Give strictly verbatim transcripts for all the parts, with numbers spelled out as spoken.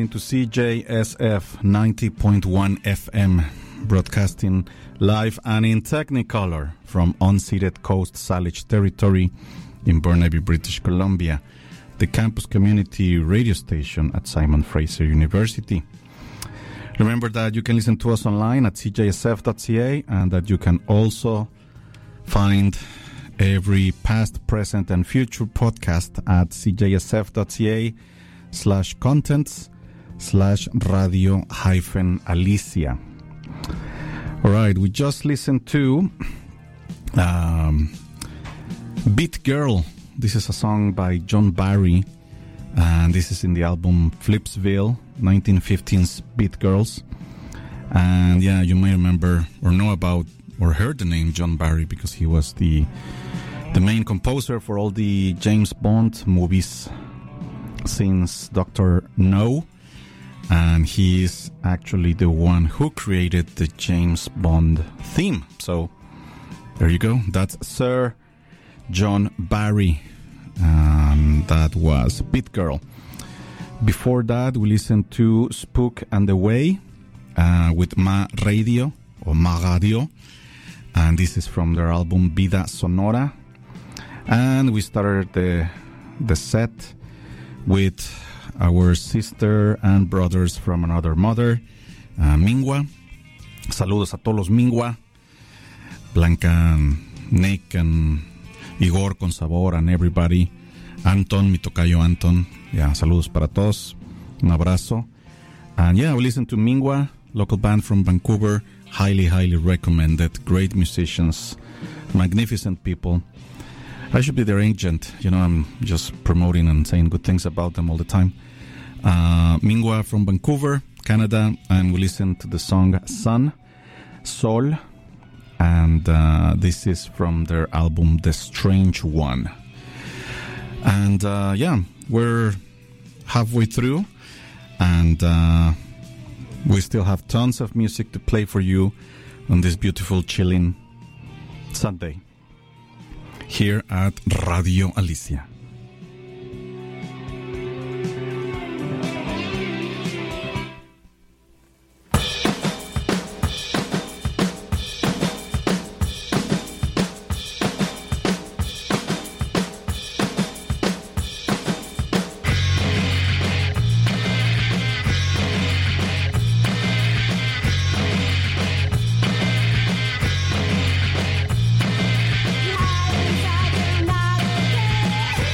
listening to C J S F ninety point one F M, broadcasting live and in Technicolor from unceded Coast Salish territory in Burnaby, British Columbia, the campus community radio station at Simon Fraser University. Remember that you can listen to us online at c j s f dot c a and that you can also find every past, present, and future podcast at c j s f dot c a slash contents slash radio hyphen Alicia. All right, we just listened to um, Beat Girl. This is a song by John Barry, and this is in the album Flipsville, nineteen fifteen's Beat Girls. And yeah, you may remember or know about or heard the name John Barry because he was the the main composer for all the James Bond movies since Doctor No, and he is actually the one who created the James Bond theme. So there you go, that's Sir John Barry, and that was Beat Girl. Before that, we listened to Spook and the Way uh, with Ma Radio or Ma Radio, and this is from their album Vida Sonora. And we started the the set with our sister and brothers from another mother, uh, Mingua. Saludos a todos los Mingua, Blanca, Nick, and Igor con Sabor, and everybody. Anton, mi tocayo Anton. Yeah, saludos para todos. Un abrazo. And yeah, we listened to Mingua, local band from Vancouver. Highly, highly recommended. Great musicians, magnificent people. I should be their agent. You know, I'm just promoting and saying good things about them all the time. Uh, Mingua from Vancouver, Canada, and we listened to the song Sun, Sol, and uh, this is from their album The Strange One. And uh, yeah, we're halfway through, and uh, we still have tons of music to play for you on this beautiful, chilling Sunday here at Radio Alicia. Lies are not okay.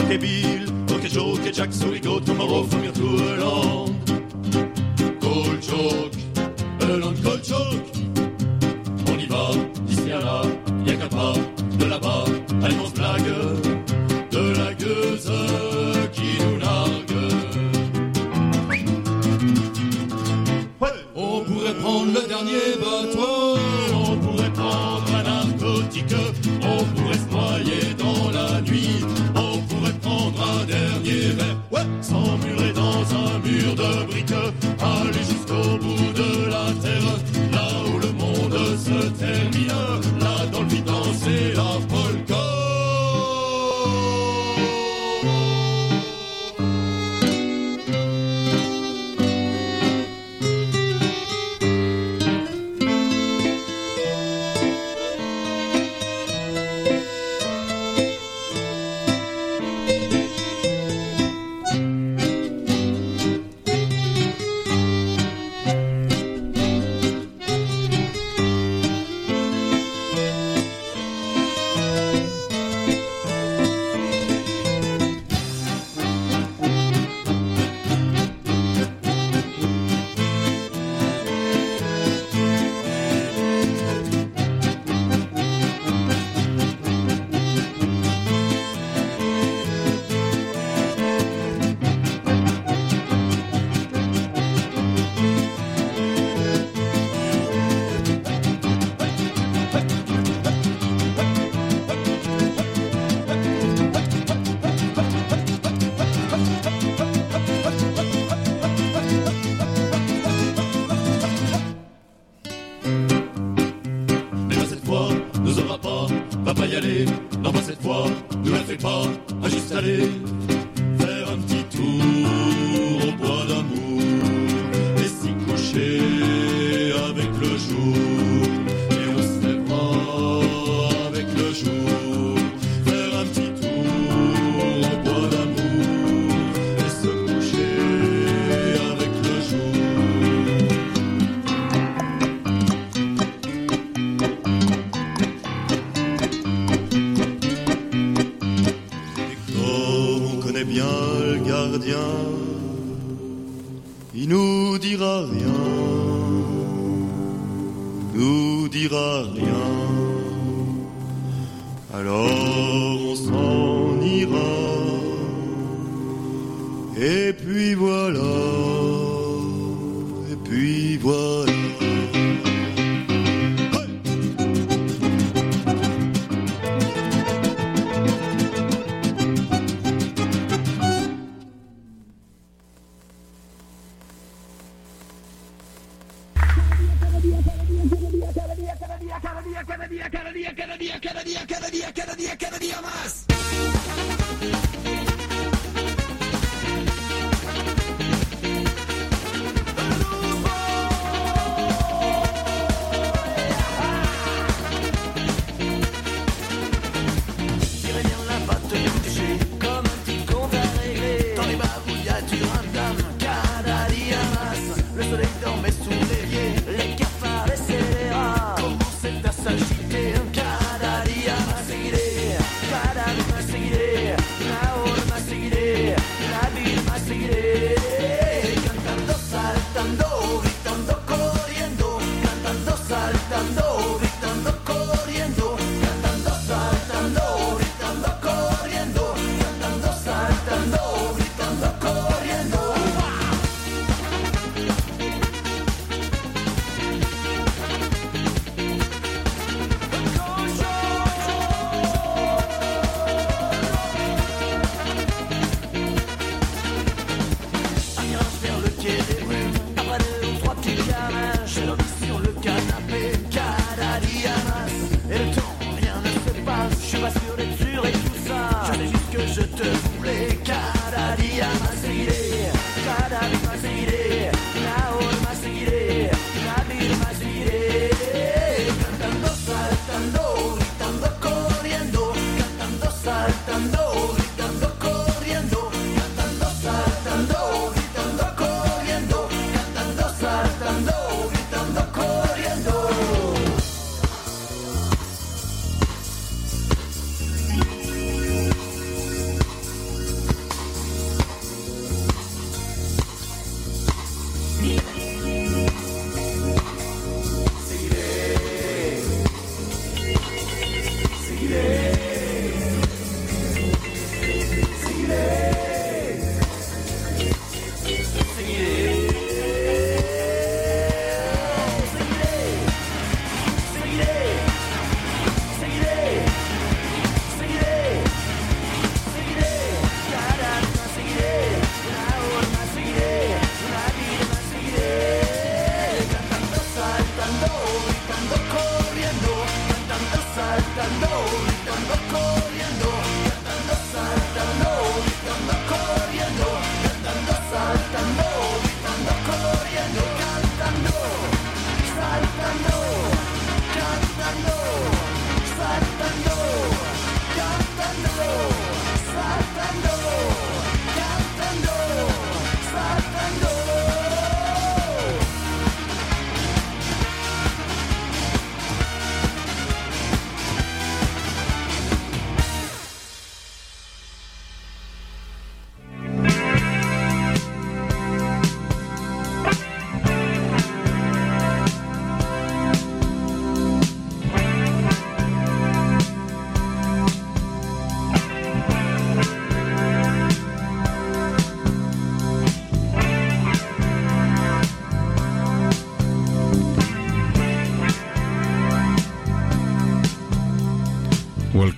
Doc et Bill, Doc et Joke et Jack, Soligo, Tomorrow, from here to Hollande. Cold choke, Hollande, cold choke. On y va, d'ici à là, y'a qu'à pas, de là-bas, à l'immense blague, de la gueuse qui nous nargue. Ouais. On pourrait prendre le dernier bateau, on pourrait prendre un narcotique, on pourrait se noyer dans la nuit, on pourrait prendre un dernier verre, ouais, s'emmurer dans un mur de briques, aller jusqu'au bout de la terre, là où le monde se termine, là dans le vide danser la polka.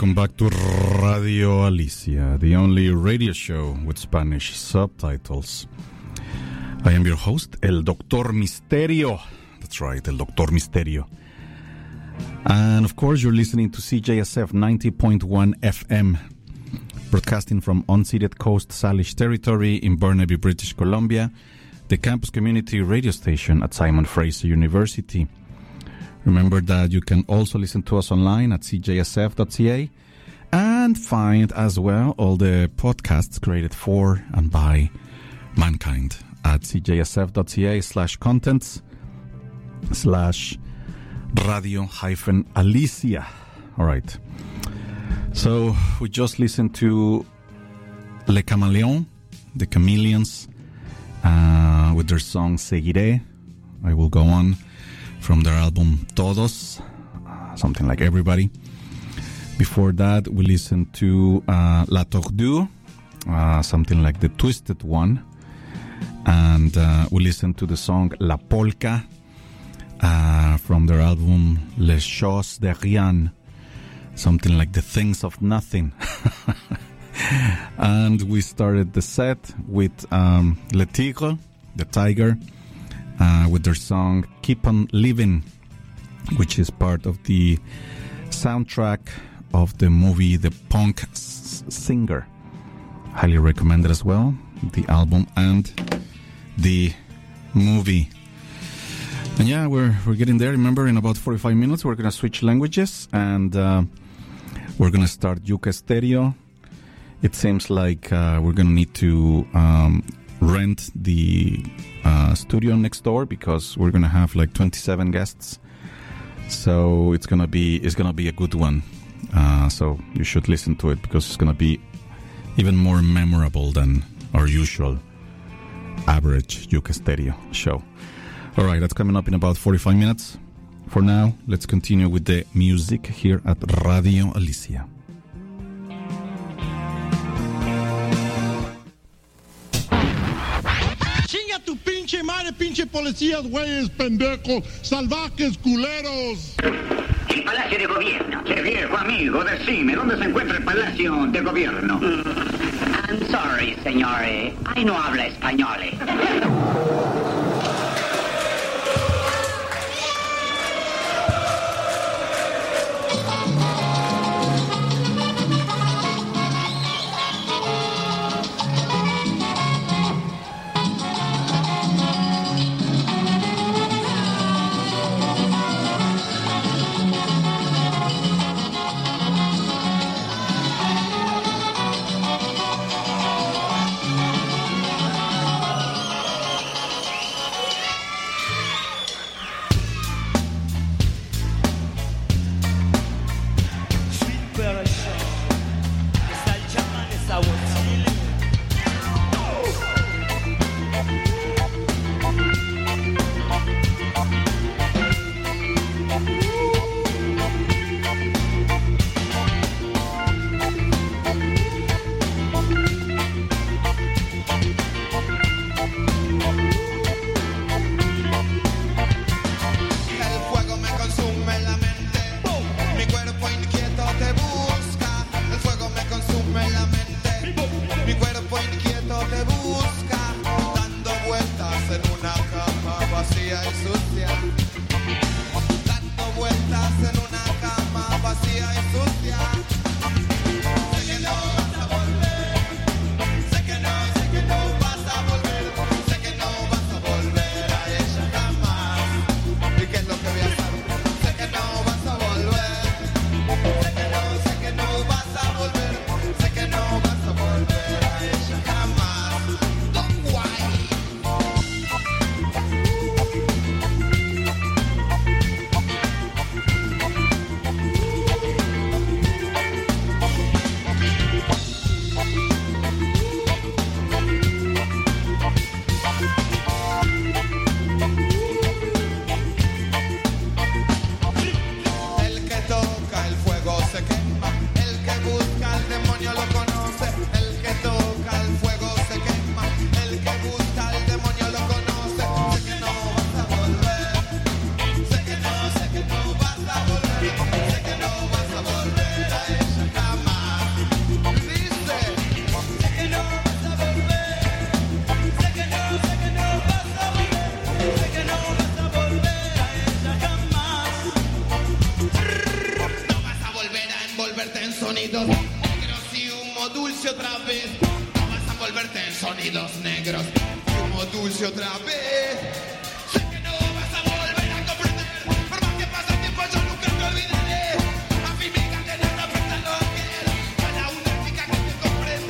welcome back to Radio Alicia, the only radio show with Spanish subtitles. I am your host, El Doctor Misterio. That's right, El Doctor Misterio. And of course, you're listening to C J S F ninety point one F M, broadcasting from unceded Coast Salish territory in Burnaby, British Columbia, the campus community radio station at Simon Fraser University. Remember that you can also listen to us online at c j s f dot c a and find as well all the podcasts created for and by mankind at c j s f dot c a slash contents slash radio hyphen Alicia. All right. So we just listened to Le Camaleón, the Chameleons, uh, with their song Seguiré, I Will Go On, from their album Todos, uh, something like Everybody. Before that, we listened to uh, La Tordue, uh, something like The Twisted One. And uh, we listened to the song La Polka, uh, from their album Les Choses de Rien, something like The Things of Nothing. And we started the set with um, Le Tigre, the Tiger, Uh, with their song Keep On Living, which is part of the soundtrack of the movie The Punk S- Singer. Highly recommended as well, the album and the movie. And yeah, we're we're getting there. Remember, in about forty-five minutes, we're going to switch languages, and uh, we're going to start Yuca Stereo. It seems like uh, we're going to need to um, rent the uh, studio next door, because we're gonna have like twenty-seven guests, so it's gonna be it's gonna be a good one. Uh, so you should listen to it, because it's gonna be even more memorable than our usual average Yuca Stereo show. All right, that's coming up in about forty-five minutes. For now, let's continue with the music here at Radio Alicia. Tu pinche madre, pinche policías, güeyes, pendejos, salvajes, culeros. El Palacio de Gobierno. Qué viejo amigo, decime, ¿dónde se encuentra el Palacio de Gobierno? I'm sorry, señores, ahí no habla español. zombies. No vas a envolverte en sonidos negros. Humo dulce otra vez. Sé que no vas a volver a comprender. Por más que pase el tiempo yo nunca te olvidaré. A mí me encanta la fiesta lo quiero. Para una chica que te comprende.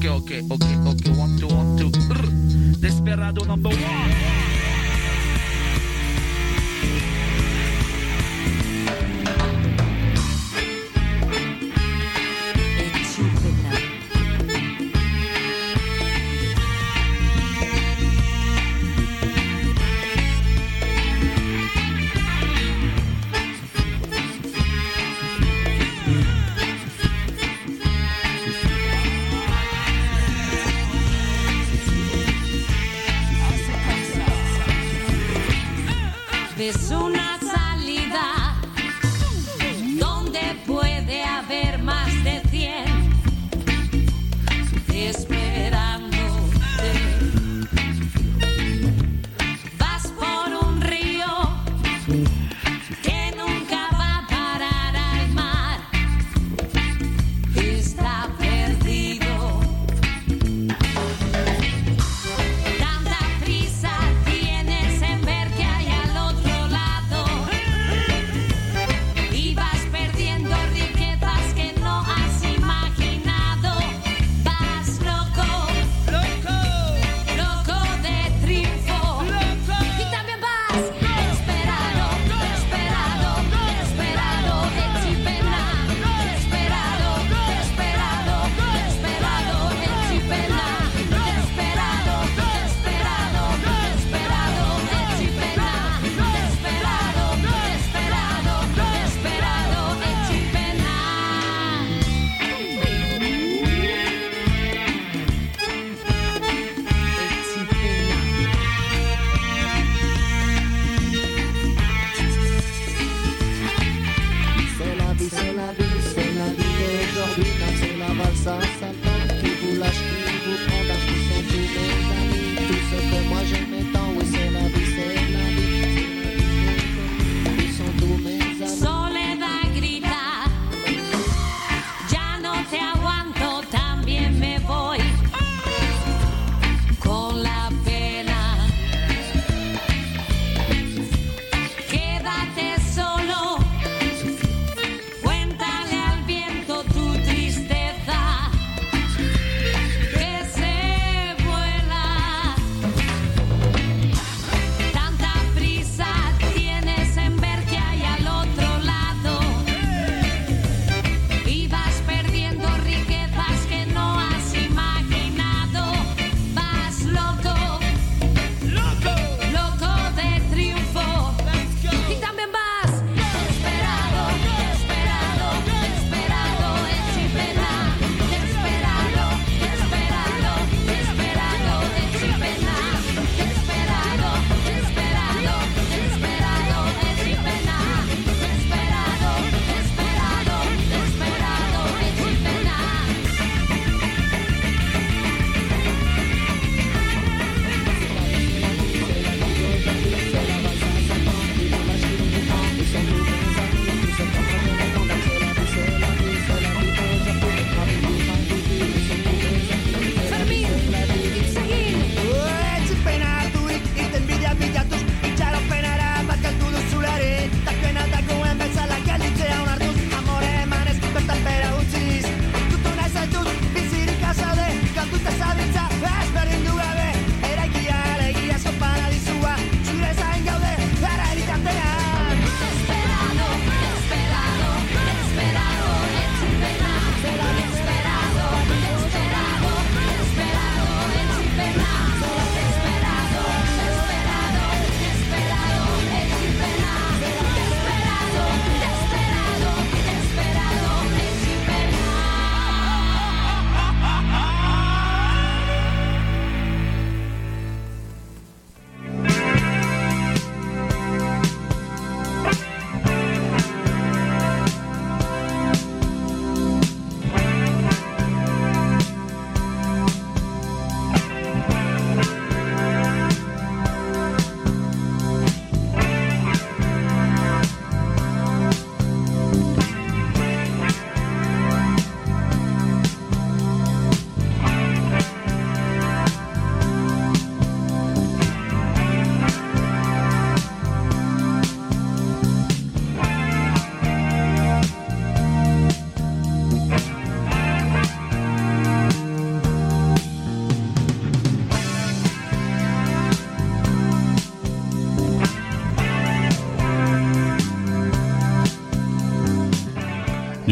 okay, okay, okay, okay. One, two, one, two. Desperado number one. Es una salida donde puede haber más de cien esperándote. Vas por un río que nunca va a parar al mar. Está perdido. Tanta prisa tienes en ver que hay al otro. Y vas perdiendo riquezas que no has imaginado. Vas loco, loco, loco de triunfo. Loco. Y también vas desesperado, desesperado, desesperado de chipena. Desesperado, desesperado, desesperado de chipena. Desesperado, desesperado, desesperado de chipena. Desesperado, desesperado, desesperado de chipena. C'est la vie, c'est la vie, c'est la vie d'aujourd'hui. Quand c'est la valse à Satan qui vous lâche, qui vous prend d'âge, qui sont tous mes amis. Tout ce que moi j'aimais tant, oui c'est la vie, c'est la vie, c'est la vie. Ils sont tous mes amis. Soledad grita, ya no te aguanto, también me voy con la pena. Quédate solo, cuéntale al viento tu tristeza.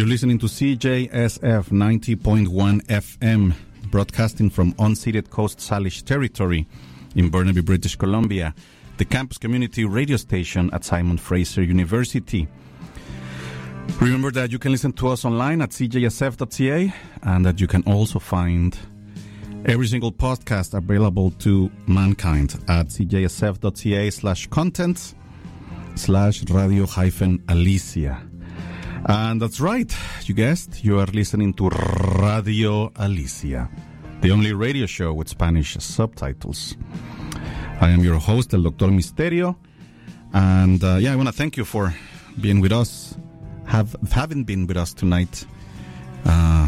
listening to C J S F ninety point one F M, broadcasting from unceded Coast Salish territory in Burnaby, British Columbia, the campus community radio station at Simon Fraser University. Remember that you can listen to us online at c j s f dot c a and that you can also find every single podcast available to mankind at c j s f dot c a slash content slash radio hyphen Alicia. And that's right, you guessed, you are listening to Radio Alicia, the only radio show with Spanish subtitles. I am your host, El Doctor Misterio, and uh, yeah, I want to thank you for being with us, have having been with us tonight. Uh,